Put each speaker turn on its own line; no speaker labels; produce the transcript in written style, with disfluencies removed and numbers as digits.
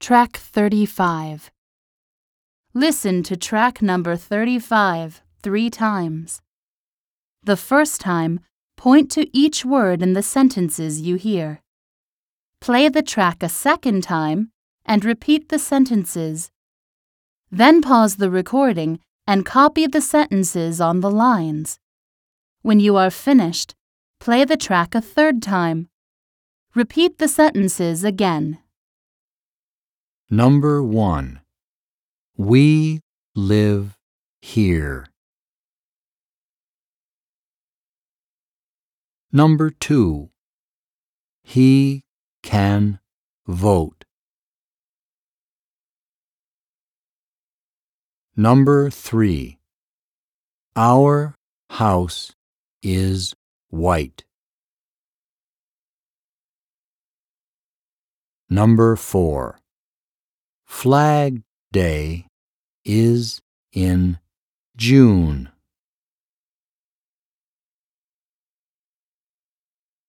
Track 35. Listen to track number 35 3 times. The first time, point to each word in the sentences you hear. Play the track a second time and repeat the sentences. Then pause the recording and copy the sentences on the lines. When you are finished, play the track a third time. Repeat the sentences again.
Number 1. We live here. Number 2. He can vote. Number 3. Our house is white. Number 4. Flag Day is in June.